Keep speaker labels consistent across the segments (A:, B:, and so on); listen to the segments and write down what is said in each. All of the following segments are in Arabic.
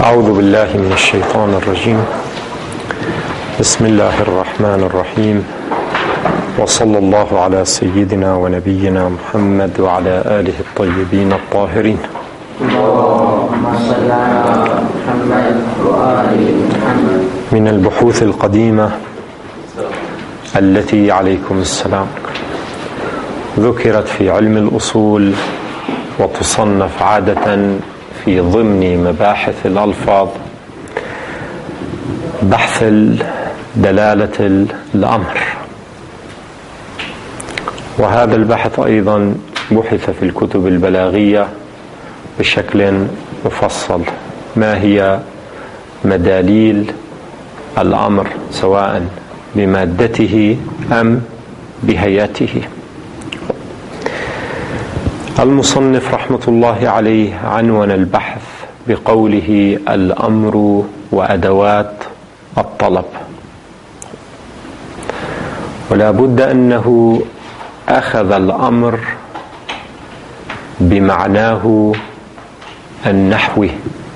A: أعوذ بالله من الشيطان الرجيم. بسم الله الرحمن الرحيم، وصلى الله على سيدنا ونبينا محمد وعلى آله الطيبين الطاهرين.
B: اللهم صل على محمد وآل محمد.
A: من البحوث القديمة التي عليكم السلام ذكرت في علم الأصول وتصنف عادة في ضمن مباحث الألفاظ بحث دلالة الأمر، وهذا البحث أيضا بحث في الكتب البلاغية بشكل مفصل. ما هي مداليل الأمر سواء بمادته أم بهيئته؟ المصنف رحمة الله عليه عنون البحث بقوله الأمر وأدوات الطلب، ولا بد أنه أخذ الأمر بمعناه النحوي،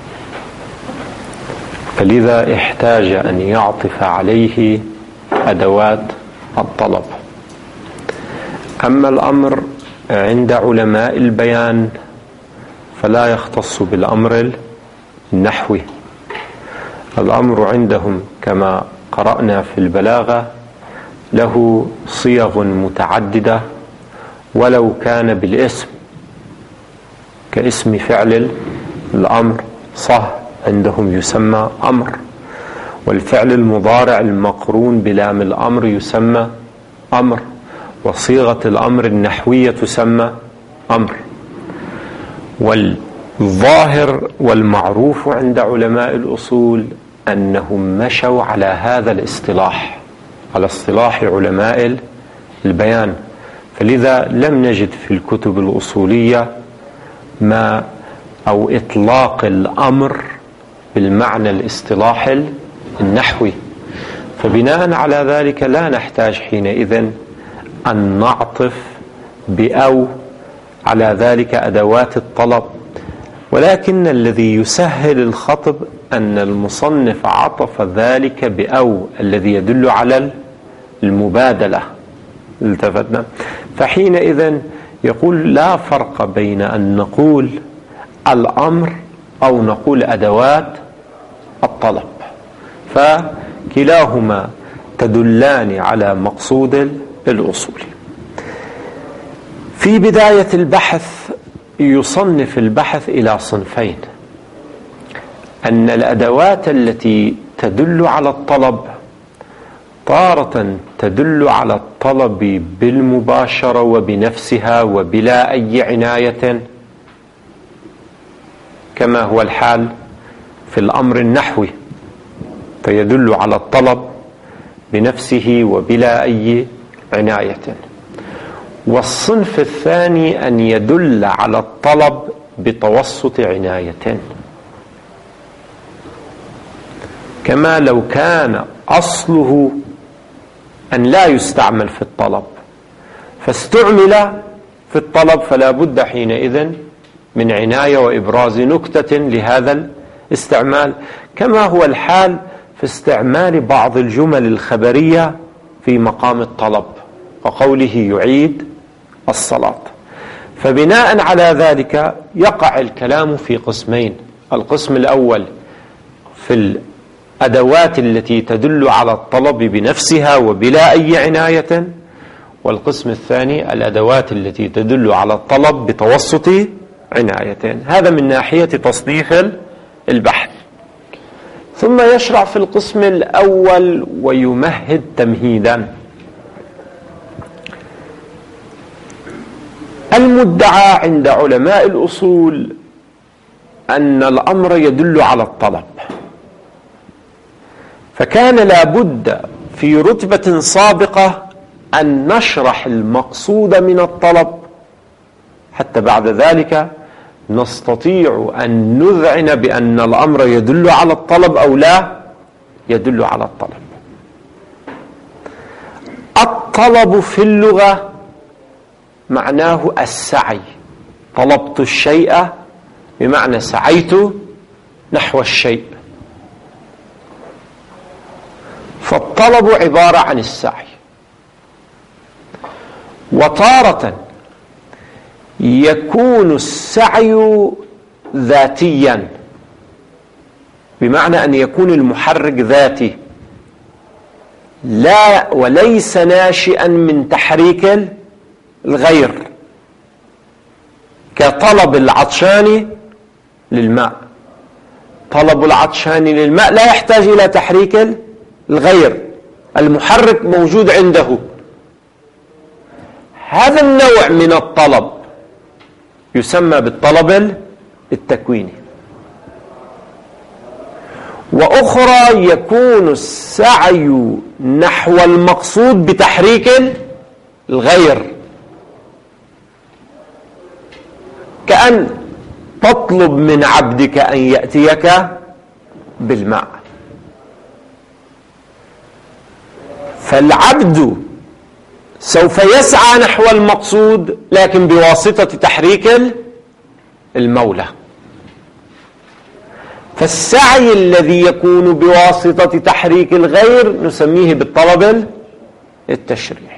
A: فلذا احتاج أن يعطف عليه أدوات الطلب. أما الأمر عند علماء البيان فلا يختص بالأمر النحوي. الأمر عندهم كما قرأنا في البلاغة له صيغ متعددة ولو كان بالاسم، كاسم فعل الأمر صح عندهم يسمى أمر، والفعل المضارع المقرون بلام الأمر يسمى أمر، وصيغة الأمر النحوية تسمى أمر. والظاهر والمعروف عند علماء الأصول أنهم مشوا على هذا الاصطلاح، على اصطلاح علماء البيان، فلذا لم نجد في الكتب الأصولية ما أو إطلاق الأمر بالمعنى الاصطلاحي النحوي، فبناء على ذلك لا نحتاج حينئذ أن نعطف بأو على ذلك أدوات الطلب. ولكن الذي يسهل الخطب أن المصنف عطف ذلك بأو الذي يدل على المبادلة، التفتنا، فحينئذ يقول لا فرق بين أن نقول الأمر أو نقول أدوات الطلب، فكلاهما تدلان على مقصود الأصول. في بداية البحث يصنف البحث إلى صنفين: أن الأدوات التي تدل على الطلب تارة تدل على الطلب بالمباشرة وبنفسها وبلا أي عناية، كما هو الحال في الأمر النحوي، فيدل على الطلب بنفسه وبلا أي عناية. والصنف الثاني أن يدل على الطلب بتوسط عناية، كما لو كان أصله أن لا يستعمل في الطلب فاستعمل في الطلب، فلا بد حينئذ من عناية وإبراز نكتة لهذا الاستعمال، كما هو الحال في استعمال بعض الجمل الخبرية في مقام الطلب، وقوله يعيد الصلاة. فبناء على ذلك يقع الكلام في قسمين: القسم الأول في الأدوات التي تدل على الطلب بنفسها وبلا أي عناية، والقسم الثاني الأدوات التي تدل على الطلب بتوسط عناية. هذا من ناحية تصنيف البحث. ثم يشرع في القسم الأول ويمهد تمهيدا. المدعى عند علماء الأصول أن الأمر يدل على الطلب، فكان لابد في رتبة سابقة أن نشرح المقصود من الطلب، حتى بعد ذلك نستطيع أن نذعن بأن الأمر يدل على الطلب أو لا يدل على الطلب. الطلب في اللغة معناه السعي، طلبت الشيء بمعنى سعيت نحو الشيء. فالطلب عبارة عن السعي، وتارة يكون السعي ذاتيا، بمعنى أن يكون المحرك ذاتي لا وليس ناشئا من تحريك الغير، كطلب العطشان للماء. طلب العطشان للماء لا يحتاج إلى تحريك الغير، المحرك موجود عنده. هذا النوع من الطلب يسمى بالطلب التكويني. وأخرى يكون السعي نحو المقصود بتحريك الغير، كأن تطلب من عبدك أن يأتيك بالماء، فالعبد سوف يسعى نحو المقصود لكن بواسطة تحريك المولى. فالسعي الذي يكون بواسطة تحريك الغير نسميه بالطلب التشريعي.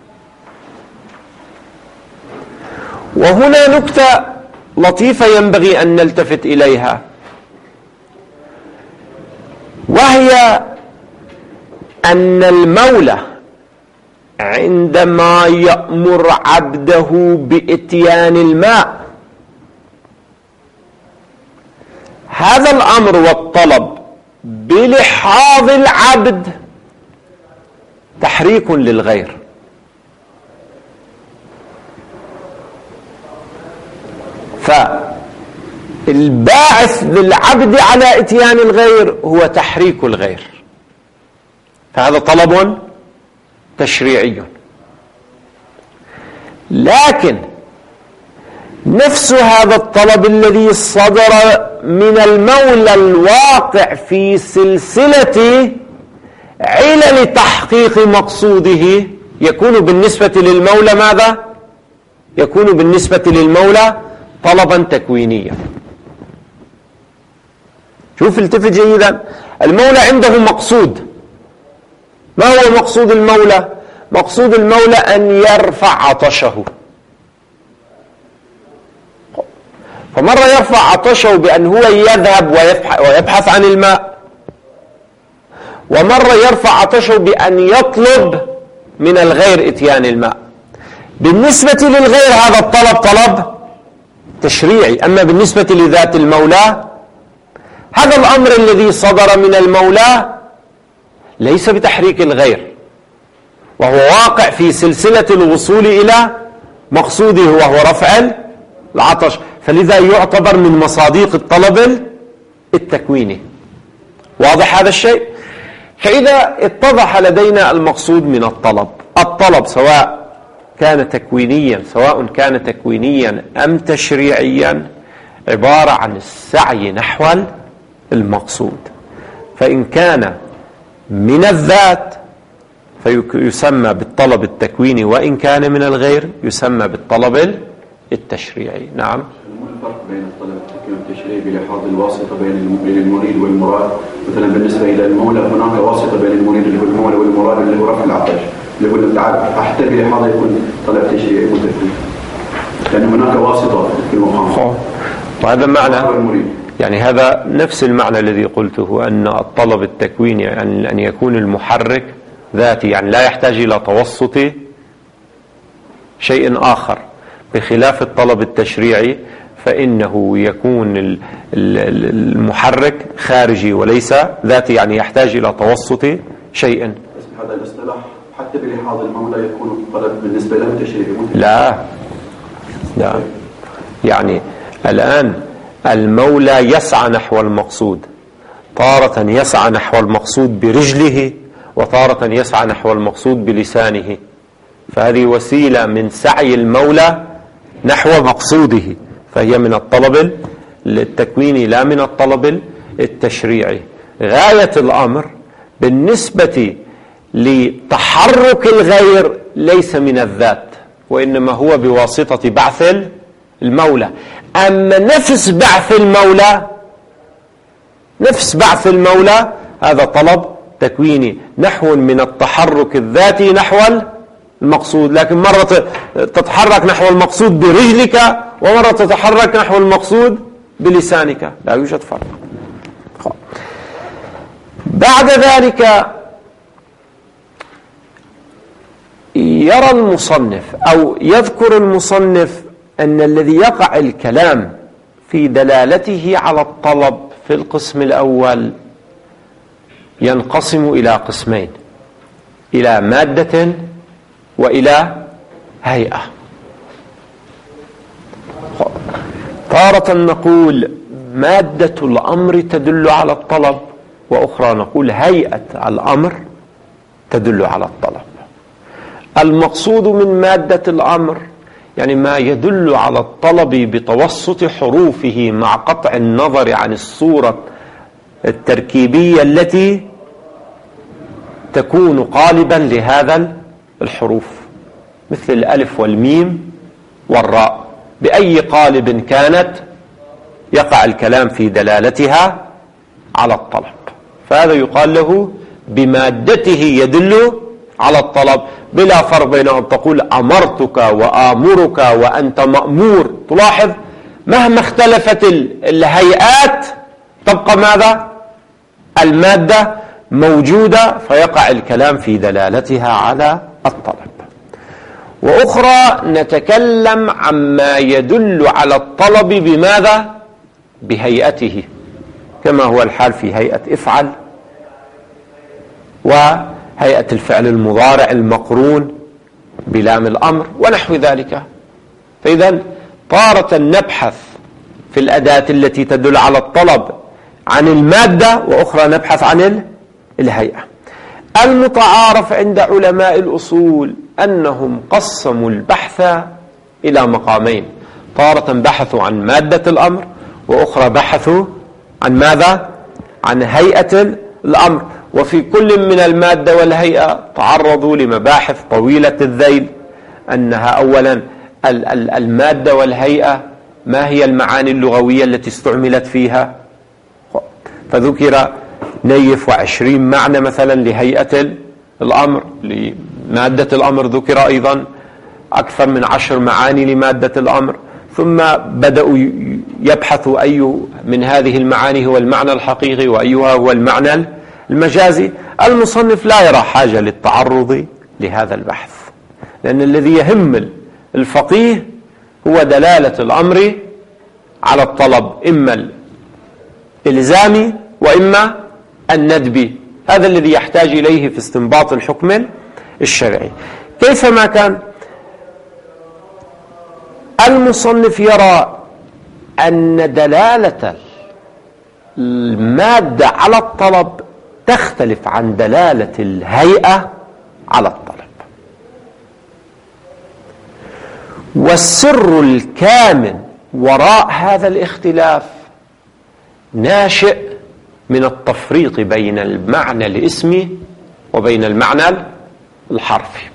A: وهنا نكتة لطيفة ينبغي أن نلتفت إليها، وهي أن المولى عندما يأمر عبده بإتيان الماء، هذا الأمر والطلب بلحاظ العبد تحريك للغير. فالباعث للعبد على إتيان الغير هو تحريك الغير، فهذا طلب تشريعي. لكن نفس هذا الطلب الذي صدر من المولى الواقع في سلسلة علل تحقيق مقصوده يكون بالنسبة للمولى ماذا؟ يكون بالنسبة للمولى طلبا تكوينيا. شوف التفت جيدا، المولى عنده مقصود. ما هو مقصود المولى؟ مقصود المولى أن يرفع عطشه، فمرة يرفع عطشه بأن هو يذهب ويبحث عن الماء، ومرة يرفع عطشه بأن يطلب من الغير إتيان الماء. بالنسبة للغير هذا الطلب طلب تشريعي، أما بالنسبة لذات المولى هذا الأمر الذي صدر من المولى ليس بتحريك الغير، وهو واقع في سلسلة الوصول إلى مقصوده وهو رفع العطش، فلذا يعتبر من مصادق الطلب التكويني. واضح هذا الشيء؟ فإذا اتضح لدينا المقصود من الطلب سواء كان تكوينيا أم تشريعيا عبارة عن السعي نحو المقصود. فإن كان من الذات فيسمى بالطلب التكويني، وإن كان من الغير يسمى بالطلب التشريعي. نعم.
C: ما الفرق بين الطلب التكويني والتشريعي بلحاظ الواسطة بين المريد والمراد؟ مثلا بالنسبة إلى المولى هناك واسطة بين المريد اللي هو المولى والمراد اللي هو رفع العطش، اللي هو تعال حتى بلحاظ يكون طلب تشريعي وتكويني، لأن هناك واسطة في المقام.
A: وهذا معنى، يعني هذا نفس المعنى الذي قلته، أن الطلب التكويني يعني أن يكون المحرك ذاتي، يعني لا يحتاج إلى توسط شيء آخر، بخلاف الطلب التشريعي فإنه يكون المحرك خارجي وليس ذاتي، يعني يحتاج إلى توسط شيء.
C: هذا الاصطلاح حتى بلحاظ المولى يكون الطلب بالنسبة له تشريعي؟
A: لا، يعني الآن المولى يسعى نحو المقصود، تارة يسعى نحو المقصود برجله، وتارة يسعى نحو المقصود بلسانه، فهذه وسيلة من سعي المولى نحو مقصوده، فهي من الطلب التكويني لا من الطلب التشريعي. غاية الأمر بالنسبة لتحرك الغير ليس من الذات، وإنما هو بواسطة بعث المولى. أما نفس بعث المولى نفس بعث المولى هذا طلب تكويني، نحو من التحرك الذاتي نحو المقصود، لكن مرة تتحرك نحو المقصود برجلك ومرة تتحرك نحو المقصود بلسانك، لا يوجد فرق. بعد ذلك يرى المصنف أو يذكر المصنف أن الذي يقع الكلام في دلالته على الطلب في القسم الأول ينقسم إلى قسمين، إلى مادة وإلى هيئة. تارة نقول مادة الأمر تدل على الطلب، وأخرى نقول هيئة الأمر تدل على الطلب. المقصود من مادة الأمر يعني ما يدل على الطلب بتوسط حروفه مع قطع النظر عن الصورة التركيبية التي تكون قالبا لهذا الحروف، مثل الألف والميم والراء، بأي قالب كانت يقع الكلام في دلالتها على الطلب، فهذا يقال له بمادته يدل على الطلب، بلا فرق بين أن تقول أمرتك وآمرك وأنت مأمور. تلاحظ مهما اختلفت الهيئات تبقى ماذا؟ المادة موجودة، فيقع الكلام في دلالتها على الطلب. وأخرى نتكلم عما يدل على الطلب بماذا؟ بهيئته، كما هو الحال في هيئة افعل وهيئة الفعل المضارع المقرون بلام الأمر ونحو ذلك. فإذا طارة نبحث في الأداة التي تدل على الطلب عن المادة، وأخرى نبحث عن الهيئة. المتعارف عند علماء الأصول أنهم قسموا البحث إلى مقامين، طارة بحثوا عن مادة الأمر، وأخرى بحثوا عن ماذا؟ عن هيئة الأمر. وفي كل من المادة والهيئة تعرضوا لمباحث طويلة الذيل، أنها أولا المادة والهيئة ما هي المعاني اللغوية التي استعملت فيها، فذكر 120 معنى مثلا لهيئة الأمر. لمادة الأمر ذكر أيضا أكثر من 10 معاني لمادة الأمر، ثم بدأوا يبحثوا أي من هذه المعاني هو المعنى الحقيقي وأيها هو المعنى المجازي. المصنف لا يرى حاجة للتعرض لهذا البحث، لأن الذي يهم الفقيه هو دلالة الأمر على الطلب، إما الإلزامي وإما الندبي، هذا الذي يحتاج إليه في استنباط الحكم الشرعي. كيفما كان المصنف يرى أن دلالة المادة على الطلب تختلف عن دلالة الهيئة على الطلب، والسر الكامن وراء هذا الاختلاف ناشئ من التفريق بين المعنى الاسمي وبين المعنى الحرفي.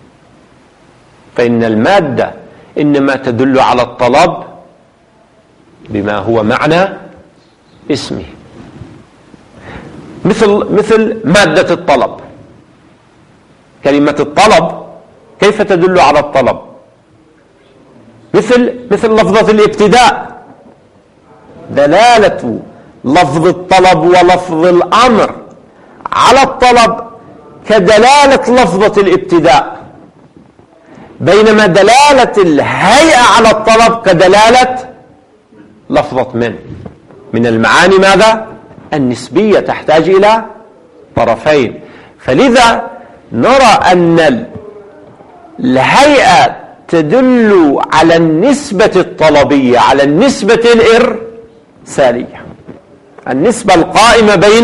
A: فإن المادة إنما تدل على الطلب بما هو معنى اسمي، مثل مادة الطلب. كلمة الطلب كيف تدل على الطلب؟ مثل لفظة الابتداء، دلالة لفظ الطلب ولفظ الأمر على الطلب كدلالة لفظة الابتداء، بينما دلالة الهيئة على الطلب كدلالة لفظة من المعاني ماذا؟ النسبية، تحتاج إلى طرفين. فلذا نرى أن الهيئة تدل على النسبة الطلبية، على النسبة الإرسالية، النسبة القائمة بين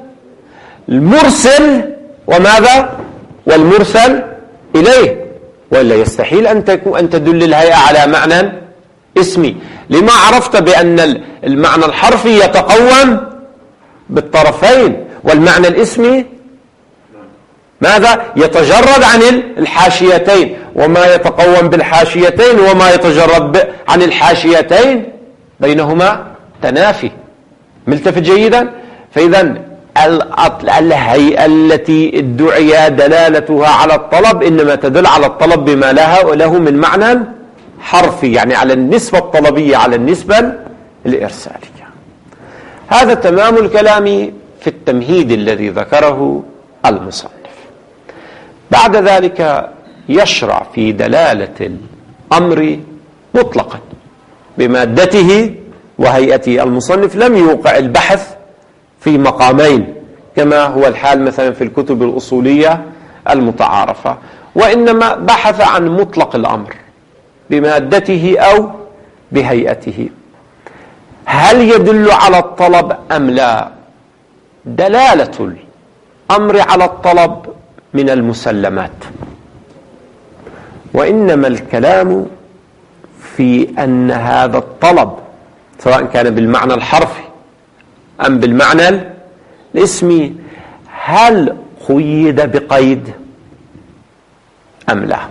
A: المرسل وماذا؟ والمرسل إليه، ولا يستحيل أن تدل الهيئة على معنى اسمي. لما عرفت بأن المعنى الحرفي يتقوم بالطرفين، والمعنى الاسمي ماذا؟ يتجرد عن الحاشيتين، وما يتقوم بالحاشيتين وما يتجرد عن الحاشيتين بينهما تنافي. ملتفت جيدا؟ فإذا الهيئة التي ادعي دلالتها على الطلب إنما تدل على الطلب بما له من معنى حرفي، يعني على النسبة الطلبية على النسبة الإرسالية. هذا تمام الكلام في التمهيد الذي ذكره المصنف. بعد ذلك يشرع في دلالة الأمر مطلقا بمادته وهيئته. المصنف لم يوقع البحث في مقامين كما هو الحال مثلا في الكتب الأصولية المتعارفة، وإنما بحث عن مطلق الأمر بمادته أو بهيئته. هل يدل على الطلب أم لا؟ دلالة الأمر على الطلب من المسلمات، وإنما الكلام في أن هذا الطلب سواء كان بالمعنى الحرفي أم بالمعنى الاسمي هل قيد بقيد أم لا؟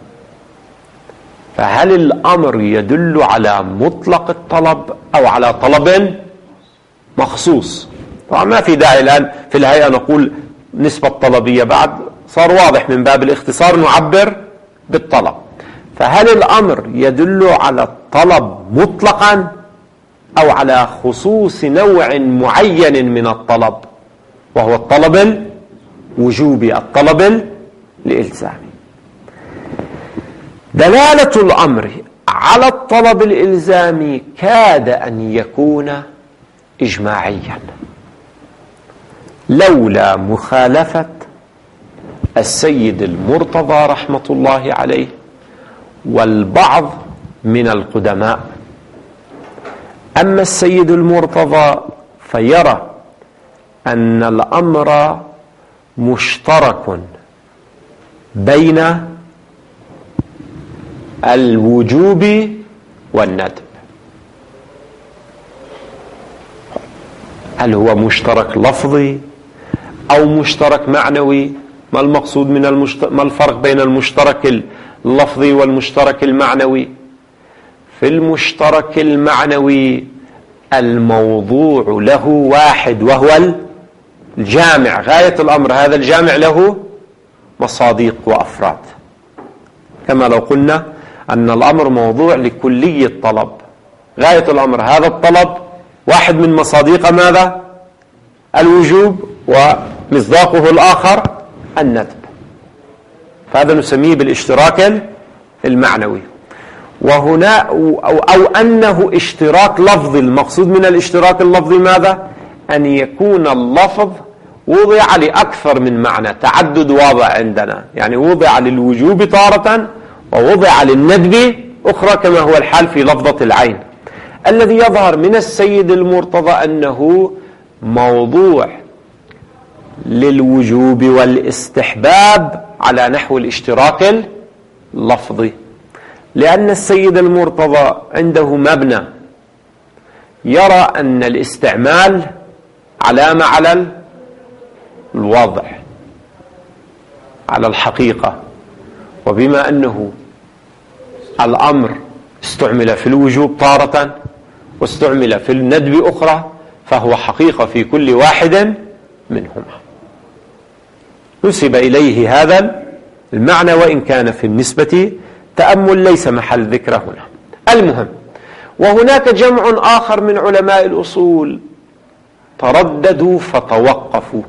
A: فهل الأمر يدل على مطلق الطلب أو على طلب مخصوص؟ طبعا ما في داعي الآن في الهيئة نقول نسبة طلبية، بعد صار واضح من باب الاختصار نعبر بالطلب. فهل الأمر يدل على الطلب مطلقا أو على خصوص نوع معين من الطلب وهو الطلب الوجوبي، الطلب الإلزامي؟ دلالة الأمر على الطلب الإلزامي كاد أن يكون إجماعيا لولا مخالفة السيد المرتضى رحمة الله عليه والبعض من القدماء. أما السيد المرتضى فيرى أن الأمر مشترك بين الوجوب والندب. هل هو مشترك لفظي أو مشترك معنوي؟ ما المقصود من ما الفرق بين المشترك اللفظي والمشترك المعنوي؟ في المشترك المعنوي الموضوع له واحد وهو الجامع، غاية الأمر هذا الجامع له مصاديق وأفراد، كما لو قلنا أن الأمر موضوع لكلي الطلب، غاية الأمر هذا الطلب واحد من مصاديق ماذا؟ الوجوب، ومصداقه الآخر الندب، فهذا نسميه بالاشتراك المعنوي. وهنا أو أنه اشتراك لفظي. المقصود من الاشتراك اللفظي ماذا؟ أن يكون اللفظ وضع لأكثر من معنى، تعدد واضع عندنا، يعني وضع للوجوب تارة ووضع للندب أخرى، كما هو الحال في لفظة العين. الذي يظهر من السيد المرتضى أنه موضوع للوجوب والاستحباب على نحو الاشتراك اللفظي، لأن السيد المرتضى عنده مبنى يرى أن الاستعمال علامة على الوضع، على الحقيقة، وبما أنه الأمر استعمل في الوجوب تارة واستعمل في الندب أخرى فهو حقيقة في كل واحد منهما. نسب إليه هذا المعنى وإن كان في النسبة تأمل ليس محل ذكره هنا. المهم، وهناك جمع آخر من علماء الأصول ترددوا فتوقفوا.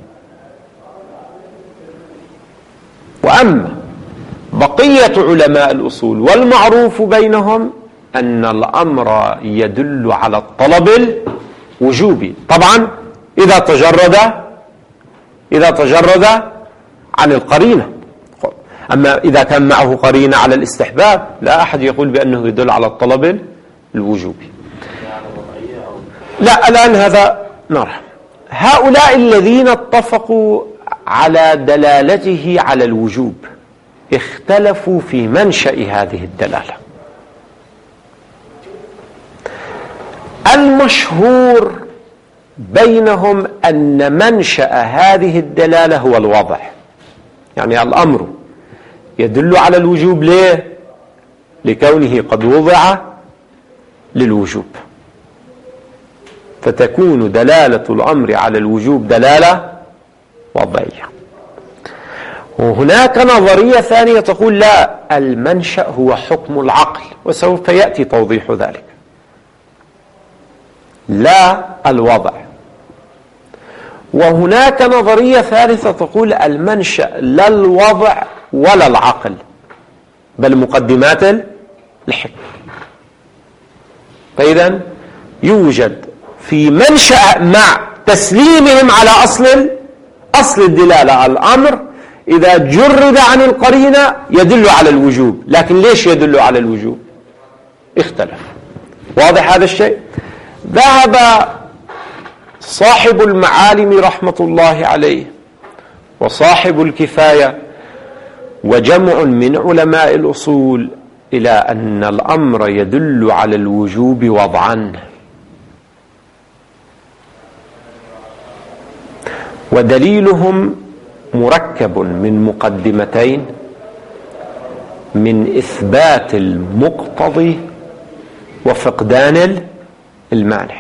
A: وأما بقية علماء الأصول والمعروف بينهم أن الأمر يدل على الطلب الوجوبي، طبعا إذا تجرد عن القرينة. أما إذا كان معه قرينة على الاستحباب لا أحد يقول بأنه يدل على الطلب الوجوبي. لا، الآن هذا نرى هؤلاء الذين اتفقوا على دلالته على الوجوب اختلفوا في منشأ هذه الدلالة. المشهور بينهم أن منشأ هذه الدلالة هو الوضع، يعني الأمر يدل على الوجوب. ليه؟ لكونه قد وضع للوجوب. فتكون دلالة الأمر على الوجوب دلالة وضعية. وهناك نظرية ثانية تقول لا، المنشأ هو حكم العقل، وسوف يأتي توضيح ذلك، لا الوضع. وهناك نظرية ثالثة تقول المنشأ لا الوضع ولا العقل، بل مقدمات الحكم. فإذا يوجد في منشأ مع تسليمهم على أصل الدلالة الأمر إذا جرد عن القرينة يدل على الوجوب، لكن ليش يدل على الوجوب؟ اختلف. واضح هذا الشيء؟ ذهب صاحب المعالم رحمة الله عليه وصاحب الكفاية وجمع من علماء الأصول إلى أن الأمر يدل على الوجوب وضعا، ودليلهم مركب من مقدمتين: من إثبات المقتضي وفقدان المانع.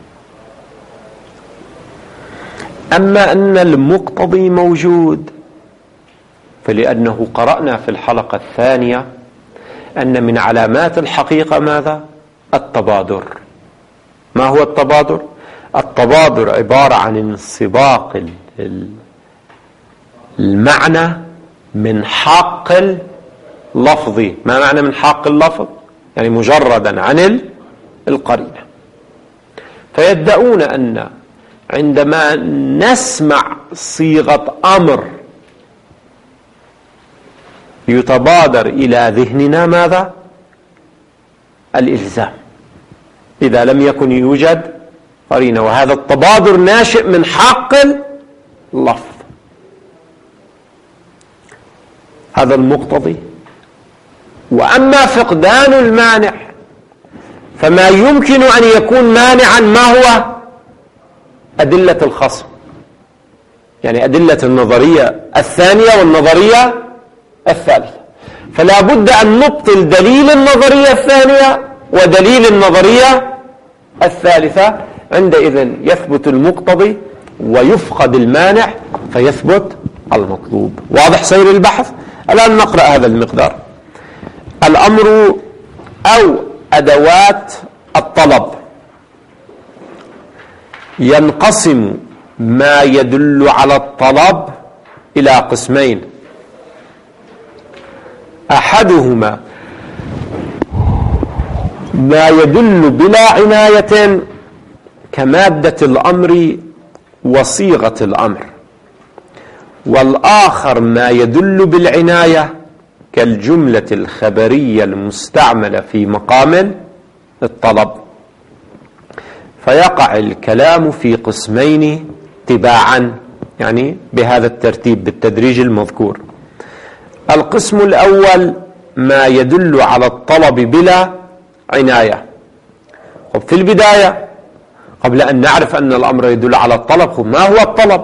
A: أما أن المقتضي موجود فلأنه قرأنا في الحلقة الثانية أن من علامات الحقيقة ماذا؟ التبادر. ما هو التبادر؟ التبادر عبارة عن انسباق المعنى من حق اللفظ. ما معنى من حق اللفظ؟ يعني مجردا عن القرينة. فيدعون أن عندما نسمع صيغة أمر يتبادر إلى ذهننا ماذا؟ الإلزام، إذا لم يكن يوجد قرينة، وهذا التبادر ناشئ من حق اللفظ. هذا المقتضي. وأما فقدان المانع فما يمكن أن يكون مانعا ما هو؟ أدلة الخصم، يعني أدلة النظرية الثانية والنظرية الثالثة. فلا بد أن نبطل دليل النظرية الثانية ودليل النظرية الثالثة، عندئذ يثبت المقتضي ويفقد المانع فيثبت المطلوب. واضح سير البحث؟ الآن نقرأ هذا المقدار. الأمر أو أدوات الطلب ينقسم ما يدل على الطلب إلى قسمين: أحدهما ما يدل بلا عناية كمادة الأمر وصيغة الأمر، والآخر ما يدل بالعناية كالجملة الخبرية المستعملة في مقام الطلب. فيقع الكلام في قسمين تباعا، يعني بهذا الترتيب بالتدريج المذكور. القسم الأول ما يدل على الطلب بلا عناية. في البداية قبل أن نعرف أن الأمر يدل على الطلب، ما هو الطلب؟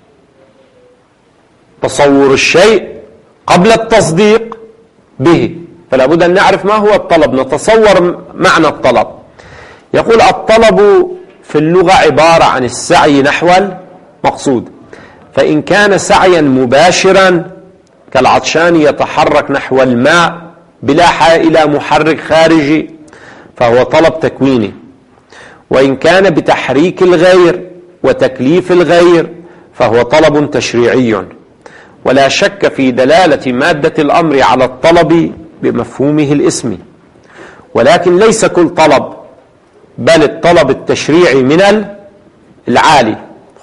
A: تصور الشيء قبل التصديق به، فلا بد أن نعرف ما هو الطلب، نتصور معنى الطلب. يقول الطلب في اللغة عبارة عن السعي نحو المقصود، فإن كان سعيا مباشرا كالعطشان يتحرك نحو الماء بلا حاجة إلى محرك خارجي فهو طلب تكويني، وإن كان بتحريك الغير وتكليف الغير فهو طلب تشريعي. ولا شك في دلالة مادة الأمر على الطلب بمفهومه الاسمي، ولكن ليس كل طلب، بل الطلب التشريعي من العالي.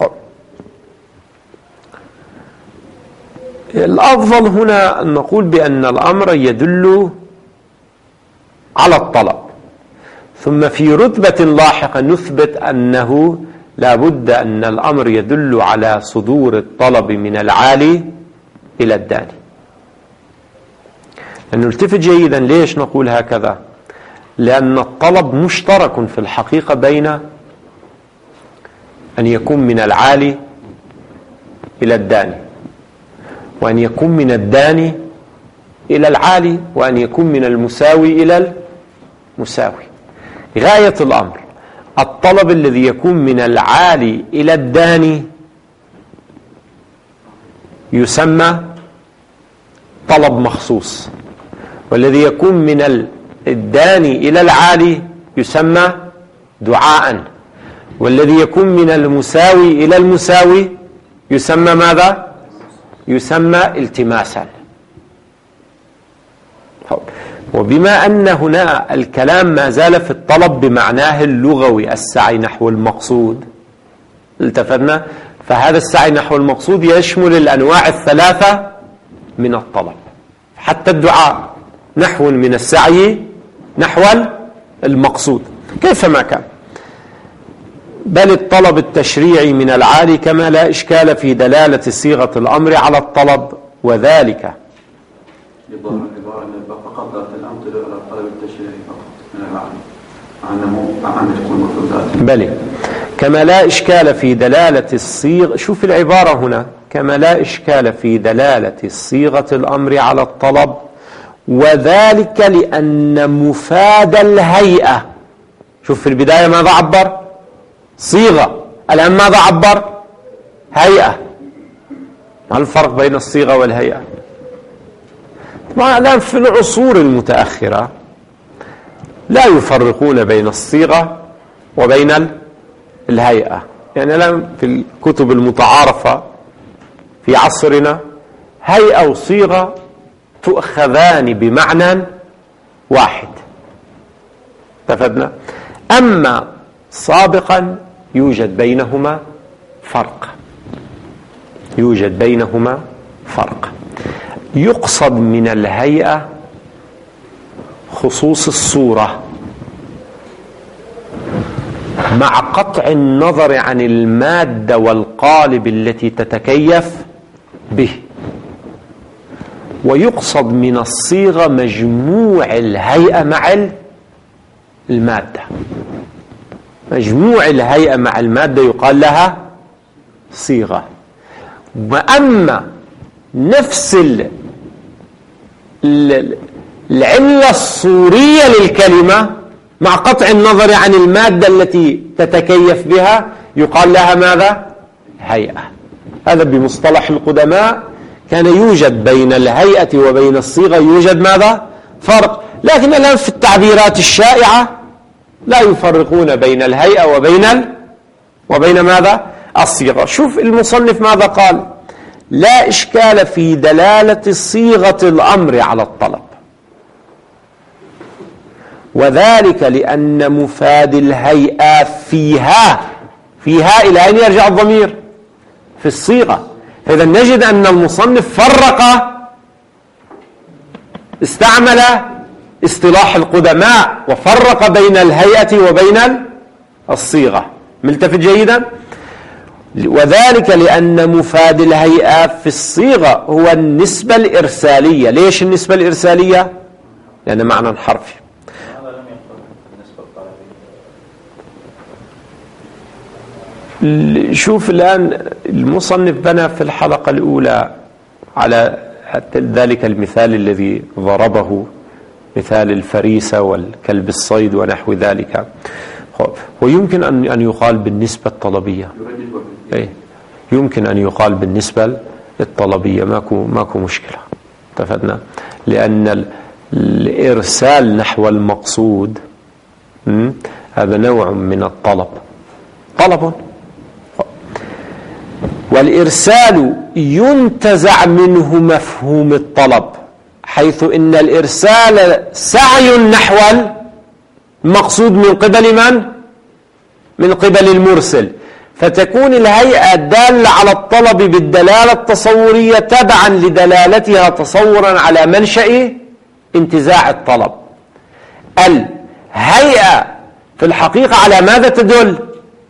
A: الأفضل هنا أن نقول بأن الأمر يدل على الطلب، ثم في رتبة لاحقة نثبت أنه لا بد أن الأمر يدل على صدور الطلب من العالي إلى الداني. أن نلتفت جيدا ليش نقول هكذا؟ لأن الطلب مشترك في الحقيقة بين أن يكون من العالي إلى الداني، وأن يكون من الداني إلى العالي، وأن يكون من المساوي إلى المساوي. غاية الأمر الطلب الذي يكون من العالي إلى الداني يسمى طلب مخصوص، والذي يكون من الداني إلى العالي يسمى دعاء، والذي يكون من المساوي إلى المساوي يسمى ماذا؟ يسمى التماسا. وبما أن هنا الكلام ما زال في الطلب بمعناه اللغوي، السعي نحو المقصود، التفتنا، فهذا السعي نحو المقصود يشمل الأنواع الثلاثة من الطلب، حتى الدعاء نحو من السعي نحو المقصود كيفما كان. بل الطلب التشريعي من العالي كما لا إشكال في دلالة صيغة الأمر على الطلب، وذلك
C: فقط الأمر تدل على الطلب التشريعي فقط من العالي تكون مفردات.
A: بل كما لا إشكال في دلالة الصيغة، شوف العبارة هنا، كما لا إشكال في دلالة صيغة الأمر على الطلب، وذلك لأن مفاد الهيئة، شوف في البداية ماذا عبر؟ صيغة، الآن ماذا عبر؟ هيئة. ما الفرق بين الصيغة والهيئة؟ الآن في العصور المتأخرة لا يفرقون بين الصيغة وبين الهيئة، يعني الآن في الكتب المتعارفة في عصرنا هيئة وصيغة تؤخذان بمعنى واحد، اتفقنا. أما سابقا يوجد بينهما فرق، يوجد بينهما فرق. يقصد من الهيئة خصوص الصورة مع قطع النظر عن المادة والقالب التي تتكيف به، ويقصد من الصيغة مجموع الهيئة مع المادة. مجموع الهيئة مع المادة يقال لها صيغة. وأما نفس العلة الصورية للكلمة مع قطع النظر عن المادة التي تتكيف بها يقال لها ماذا؟ هيئة. هذا بمصطلح القدماء كان يوجد بين الهيئة وبين الصيغة يوجد ماذا؟ فرق. لكن الآن في التعبيرات الشائعة لا يفرقون بين الهيئة وبين ماذا؟ الصيغة. شوف المصنف ماذا قال: لا إشكال في دلالة صيغة الأمر على الطلب، وذلك لأن مفاد الهيئة فيها إلى أين يرجع الضمير؟ في الصيغة. إذا نجد أن المصنف فرق، استعمل اصطلاح القدماء وفرق بين الهيئة وبين الصيغة. ملتفت جيدا؟ وذلك لأن مفاد الهيئة في الصيغة هو النسبة الإرسالية. ليش النسبة الإرسالية؟ لأن معنى حرفي. شوف الآن المصنف بنى في الحلقة الأولى على ذلك المثال الذي ضربه، مثال الفريسة والكلب الصيد ونحو ذلك، ويمكن أن يقال بالنسبة الطلبية، يمكن أن يقال بالنسبة الطلبية، ماكو مشكلة، اتفقنا. لأن الإرسال نحو المقصود هذا نوع من الطلب، طلب، والإرسال ينتزع منه مفهوم الطلب، حيث إن الإرسال سعي نحو المقصود من قبل من؟ من قبل المرسل. فتكون الهيئة دالة على الطلب بالدلالة التصورية تبعا لدلالتها تصورا على منشأ انتزاع الطلب. الهيئة في الحقيقة على ماذا تدل؟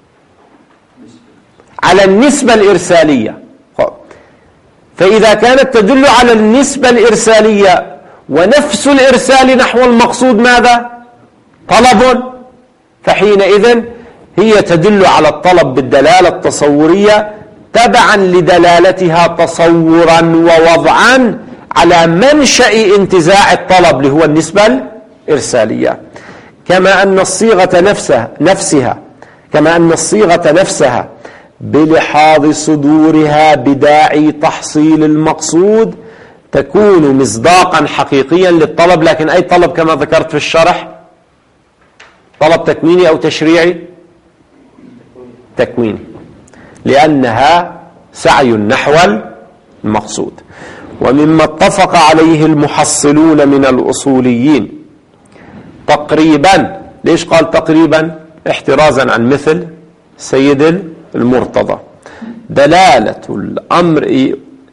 A: على النسبة الإرسالية. فإذا كانت تدل على النسبة الإرسالية ونفس الإرسال نحو المقصود ماذا؟ طلب، فحينئذ هي تدل على الطلب بالدلالة التصورية تبعا لدلالتها تصورا ووضعا على منشأ انتزاع الطلب اللي هو النسبة الإرسالية. كما أن الصيغة نفسها كما أن الصيغة نفسها بلحاظ صدورها بداعي تحصيل المقصود تكون مصداقا حقيقيا للطلب. لكن أي طلب كما ذكرت في الشرح؟ طلب تكويني أو تشريعي؟ تكويني، لأنها سعي نحو المقصود. ومما اتفق عليه المحصلون من الأصوليين تقريبا، ليش قال تقريبا؟ احترازا عن مثل سيد المرتضى، دلالة الأمر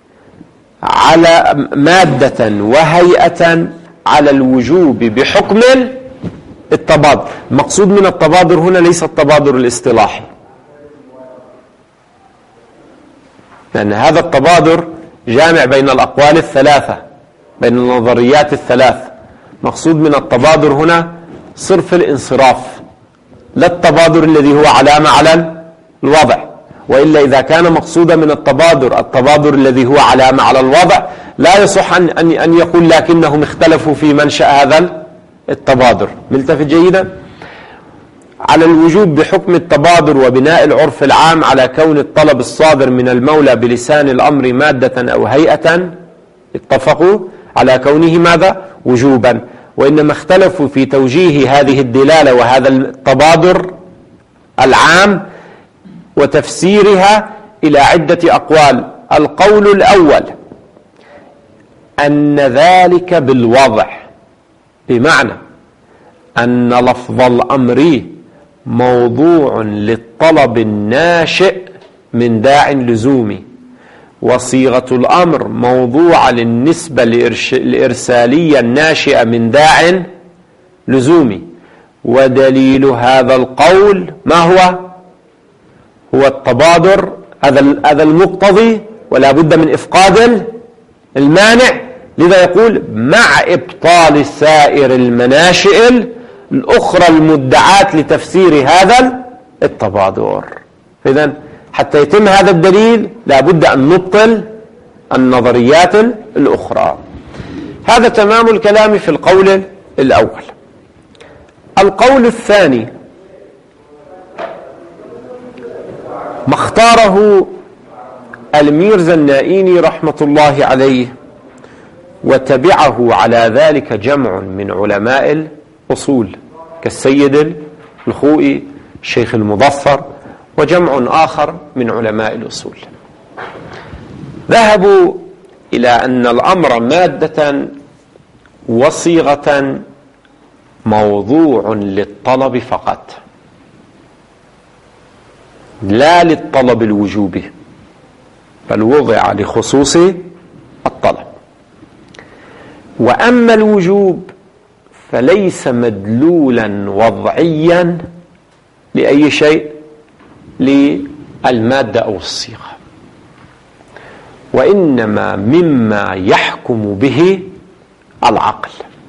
A: على مادة وهيئة على الوجوب بحكم التبادر. المقصود من التبادر هنا ليس التبادر الاصطلاحي، لأن هذا التبادر جامع بين الأقوال الثلاثة، بين النظريات الثلاث. مقصود من التبادر هنا صرف الانصراف، لا التبادر الذي هو علامة على الوضع. وإلا إذا كان مقصودا من التبادر الذي هو علامة على الوضع لا يصح أن يقول لكنهم اختلفوا في منشأ هذا التبادر. ملتفت جيدا؟ على الوجوب بحكم التبادر وبناء العرف العام على كون الطلب الصادر من المولى بلسان الأمر مادة أو هيئة، اتفقوا على كونه ماذا؟ وجوبا. وإنما اختلفوا في توجيه هذه الدلالة وهذا التبادر العام وتفسيرها إلى عدة أقوال. القول الأول أن ذلك بالوضع، بمعنى أن لفظ الأمر موضوع للطلب الناشئ من داع لزومي، وصيغة الأمر موضوعة للنسبة الإرسالية الناشئة من داع لزومي. ودليل هذا القول ما هو؟ هو التبادر، هذا المقتضي ولا بد من إفقاد المانع. لذا يقول مع إبطال سائر المناشئ الأخرى المدعاة لتفسير هذا التبادر. إذن حتى يتم هذا الدليل لا بد أن نبطل النظريات الأخرى. هذا تمام الكلام في القول الأول. القول الثاني ما اختاره الميرزا النائيني رحمة الله عليه، وتبعه على ذلك جمع من علماء الأصول كالسيد الخوئي، الشيخ المظفر، وجمع آخر من علماء الأصول. ذهبوا إلى أن الأمر مادة وصيغة موضوع للطلب فقط، لا للطلب الوجوبي، بل وضع لخصوص الطلب. وأما الوجوب فليس مدلولا وضعيا لأي شيء، للمادة أو الصيغة، وإنما مما يحكم به العقل.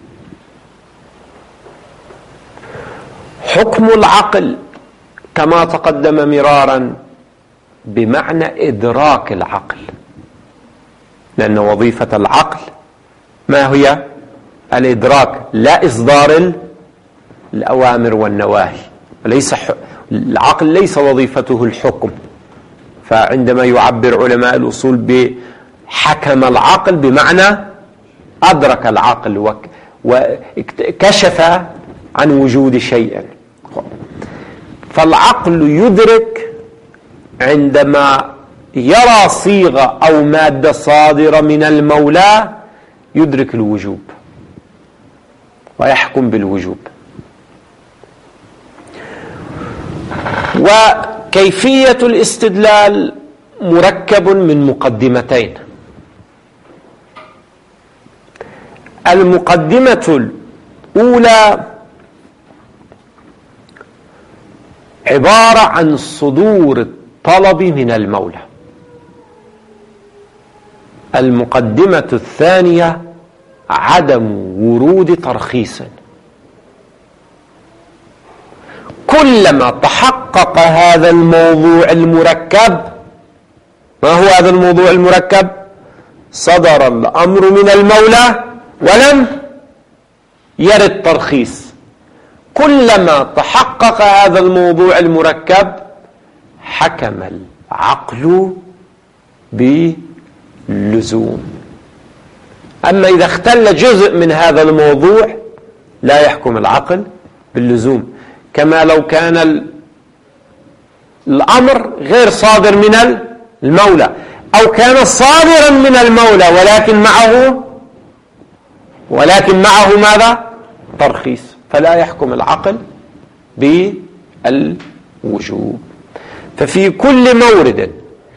A: حكم العقل كما تقدم مرارا بمعنى إدراك العقل، لأن وظيفة العقل ما هي؟ الإدراك، لا إصدار الأوامر والنواهي. العقل ليس وظيفته الحكم. فعندما يعبر علماء الأصول بحكم العقل بمعنى أدرك العقل وكشف عن وجود شيء. فالعقل يدرك عندما يرى صيغة أو مادة صادرة من المولى، يدرك الوجوب ويحكم بالوجوب. وكيفية الاستدلال مركب من مقدمتين. المقدمة الأولى عبارة عن صدور الطلب من المولى. المقدمة الثانية عدم ورود ترخيص. كلما تحقق هذا الموضوع المركب، ما هو هذا الموضوع المركب؟ صدر الأمر من المولى ولم يرد ترخيص، كلما تحقق هذا الموضوع المركب حكم العقل بلزوم. أما إذا اختل جزء من هذا الموضوع لا يحكم العقل باللزوم، كما لو كان الأمر غير صادر من المولى، أو كان صادرا من المولى ولكن معه ماذا؟ ترخيص، فلا يحكم العقل بالوجوب. ففي كل مورد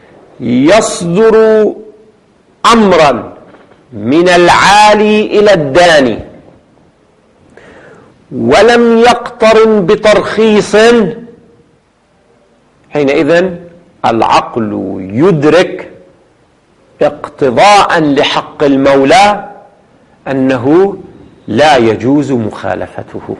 A: يصدر أمرا من العالي إلى الداني ولم يقترن بترخيص، حينئذ العقل يدرك اقتضاء لحق المولى أنه لا يجوز مخالفته،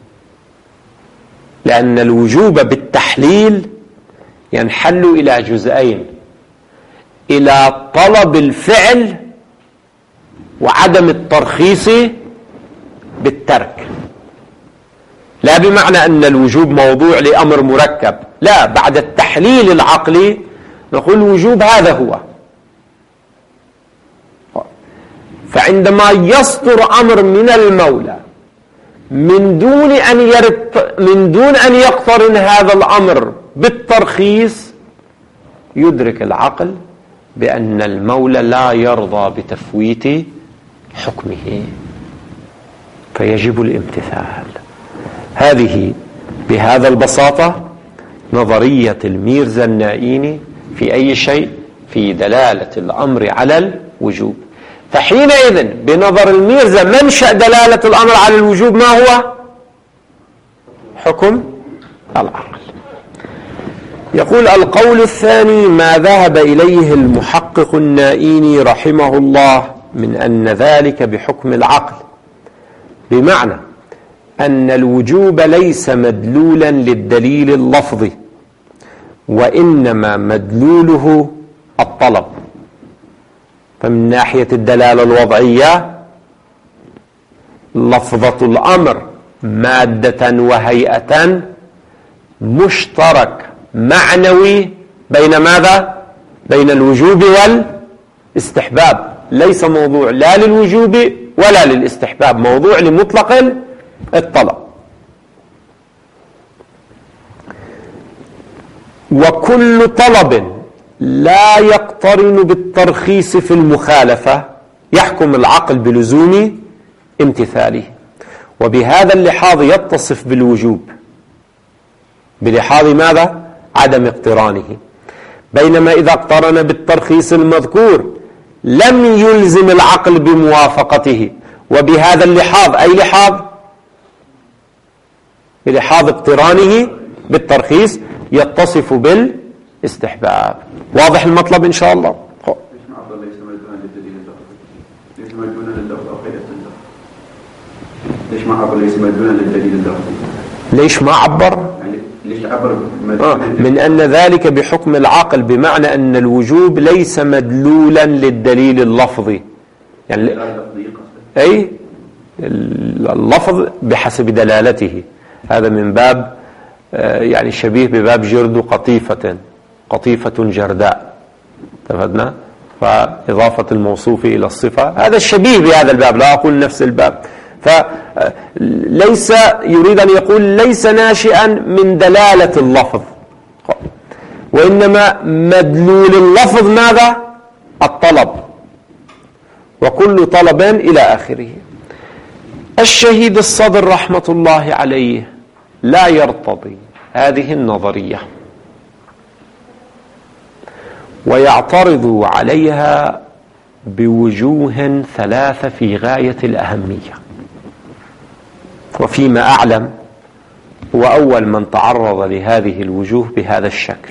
A: لأن الوجوب بالتحليل ينحل إلى جزئين: إلى طلب الفعل وعدم الترخيص بالترك. لا بمعنى أن الوجوب موضوع لأمر مركب، لا، بعد التحليل العقلي نقول الوجوب هذا هو. فعندما يصدر أمر من المولى من دون أن يقترن هذا الأمر بالترخيص، يدرك العقل بأن المولى لا يرضى بتفويت حكمه، فيجب الامتثال. هذه بهذا البساطة نظرية الميرزا النائيني في أي شيء؟ في دلالة الأمر على الوجوب. فحينئذ بنظر الميرزا منشأ دلالة الأمر على الوجوب ما هو؟ حكم العقل. يقول القول الثاني ما ذهب إليه المحقق النائيني رحمه الله من أن ذلك بحكم العقل، بمعنى أن الوجوب ليس مدلولا للدليل اللفظي، وإنما مدلوله الطلب. فمن ناحية الدلالة الوضعية لفظة الأمر مادة وهيئة مشترك معنوي بين ماذا؟ بين الوجوب والاستحباب، ليس موضوع لا للوجوب ولا للاستحباب، موضوع لمطلق الطلب. وكل طلب لا يقترن بالترخيص في المخالفة يحكم العقل بلزوم امتثاله، وبهذا اللحاظ يتصف بالوجوب بلحاظ ماذا؟ عدم اقترانه. بينما إذا اقترن بالترخيص المذكور لم يلزم العقل بموافقته، وبهذا اللحاظ أي لحاظ؟ بلحاظ اقترانه بالترخيص يتصف بالاستحباب. واضح المطلب إن شاء الله؟
C: ليش ما عبر ليس مدلولا للدليل اللفظي؟
A: ليش ما عبر؟
C: ليش عبر
A: من أن ذلك بحكم العقل، بمعنى أن الوجوب ليس مدلولا للدليل اللفظي، يعني أي اللفظ بحسب دلالته. هذا من باب يعني شبيه بباب جرد قطيفة جرداء، تفهمنا؟ فإضافة الموصوف إلى الصفة هذا الشبيه بهذا الباب، لا أقول نفس الباب. فليس يريد أن يقول ليس ناشئا من دلالة اللفظ، وإنما مدلول اللفظ ماذا؟ الطلب، وكل طلب إلى آخره. الشهيد الصدر رحمة الله عليه لا يرتضي هذه النظرية، ويعترض عليها بوجوه ثلاثة في غاية الأهمية. وفيما أعلم هو أول من تعرض لهذه الوجوه بهذا الشكل.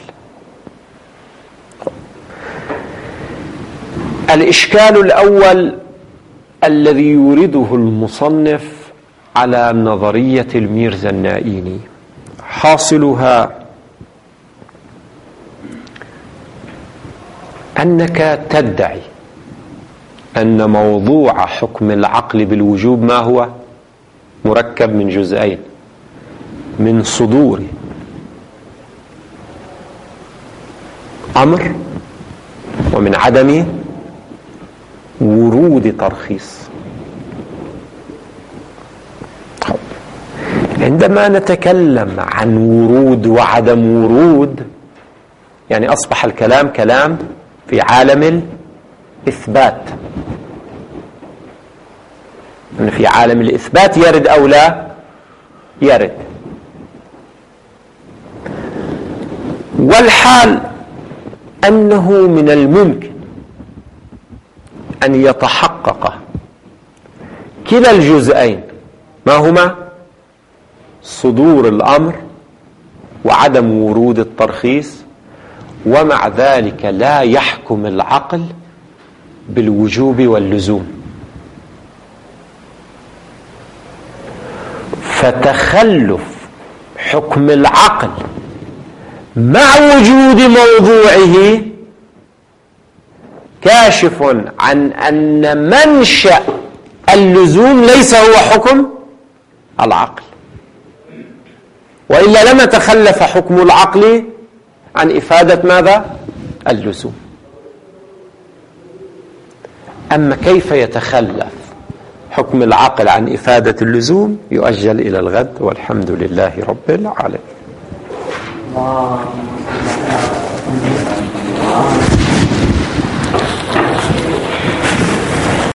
A: الإشكال الأول الذي يورده المصنف على نظرية الميرزا النائيني حاصلها أنك تدعي أن موضوع حكم العقل بالوجوب ما هو؟ مركب من جزئين: من صدور أمر ومن عدم ورود ترخيص. عندما نتكلم عن ورود وعدم ورود يعني أصبح الكلام كلام في عالم الإثبات، أن في عالم الإثبات يرد أو لا يرد. والحال أنه من الممكن أن يتحقق كلا الجزئين، ما هما؟ صدور الأمر وعدم ورود الترخيص، ومع ذلك لا يحكم العقل بالوجوب واللزوم. فتخلف حكم العقل مع وجود موضوعه كاشف عن أن منشأ اللزوم ليس هو حكم العقل، وإلا لما تخلف حكم العقل عن إفادة ماذا؟ اللزوم. أما كيف يتخلف حكم العقل عن إفادة اللزوم يؤجل إلى الغد، والحمد لله رب العالمين.